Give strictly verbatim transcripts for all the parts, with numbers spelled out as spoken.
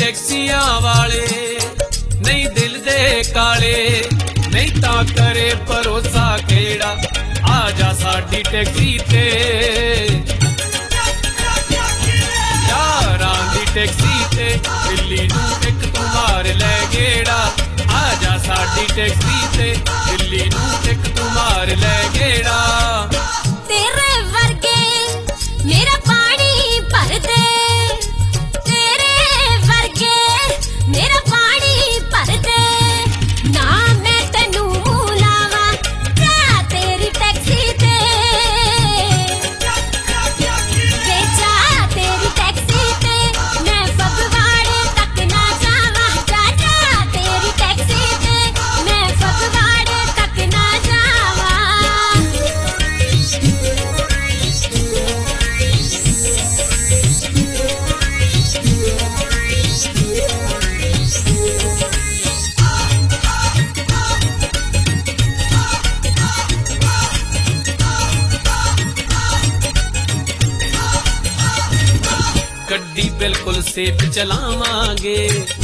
टैक्सियां वाले नहीं दिल दे काले नहीं तां करे भरोसा केड़ा आजा साडी टैक्सी ते यारां दी टैक्सी ते दिल्ली नूं इक तू मार लै गेड़ा आजा साडी टैक्सी ते दिल्ली नूं इक तू मार लै गेड़ा तेरे वर्गे मेरा पानी भर दे तेरे वर्गे मेरा पानी भर दे ना मैं तेनू लावा जा तेरी टैक्सी ते जा तेरी टैक्सी ते मैं फगवाड़े तक ना जावा जा जा तेरी टैक्सी ते मैं फगवाड़े तक ना जावा गड्डी बिल्कुल सेफ चलावांगे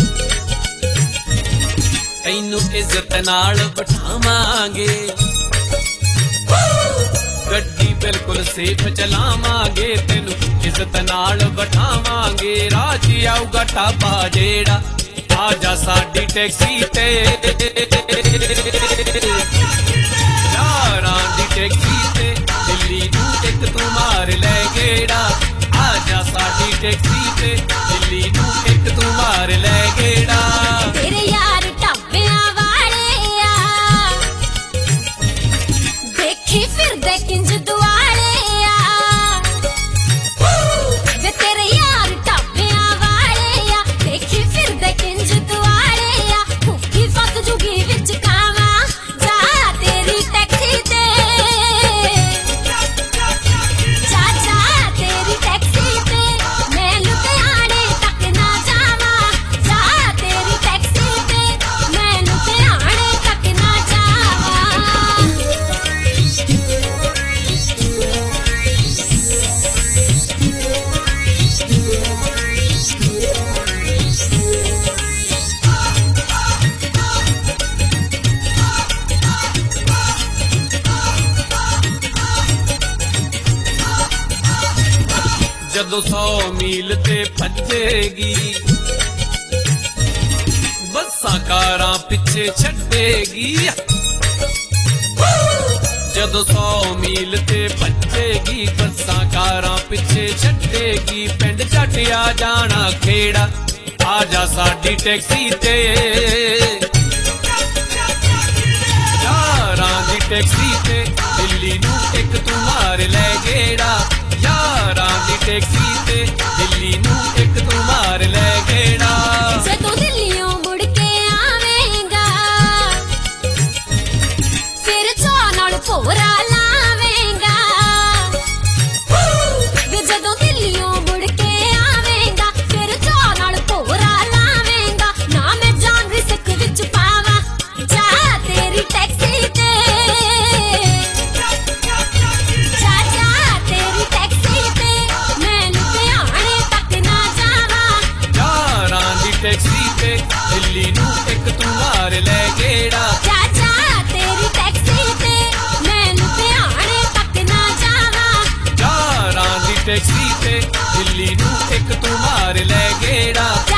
तैनू इज्जत नाल बिठावांगे गड्डी बिल्कुल सेफ चलावांगे तैनू इज्जत नाल बिठावांगे राजी आऊगा ढाबा जेड़ा आजा साडी टैक्सी ते यारां दी टैक्सी ते दिल्ली नूं इक तू मार लै गेड़ा आजा साडी टैक्सी ते दिल्ली नूं इक तू मार लै गेड़ा तेरे यार ढाबियां वाले आ देखी फिरदे किंज दुआले आ वे तेरे यार ढाबियां वाले आ देखी फिरदे किंज दुआले आ भुक्खी फस जुगी विच खावा जा तेरी टैक्सी ते जा जा तेरी टैक्सी ते मैं लुधियाने तक ना जावा जा तेरी टैक्सी ते मैं लुधियाने तक ना जावा जदों सौ मील ते भजेगी बसां कारां पिछे छड्डेगी जदों सौ मील ते भजेगी बसां कारां पिछे छड्डेगी पिंड झट आ जाना खेड़ा आजा साडी टैक्सी ते यारां दी टैक्सी ते दिल्ली नूं इक तू मार लै गेड़ा यारां दी टैक्सी ते दिल्ली नूं इक तू मार लै गेड़ा जदों दिल्लियों मुड़ के आवेगा फिर चौ नाल भोरा लावेगा वे जदों दिल्लियों मुड़ के आवेगा फिर चौ नाल भोरा लावेगा ना मैं जान रिस्क विच पावा जा तेरी टैक्सी ते जा जा तेरी टैक्सी ते मैं लुधियाने तक ना जावा यारां दी टैक्सी ते दिल्ली नूं इक तू मार लै गेड़ा जा जा तेरी टैक्सी ते मैं लुधियाने तक ना जावा यारां दी टैक्सी ते दिल्ली नूं इक तू मार लै गेड़ा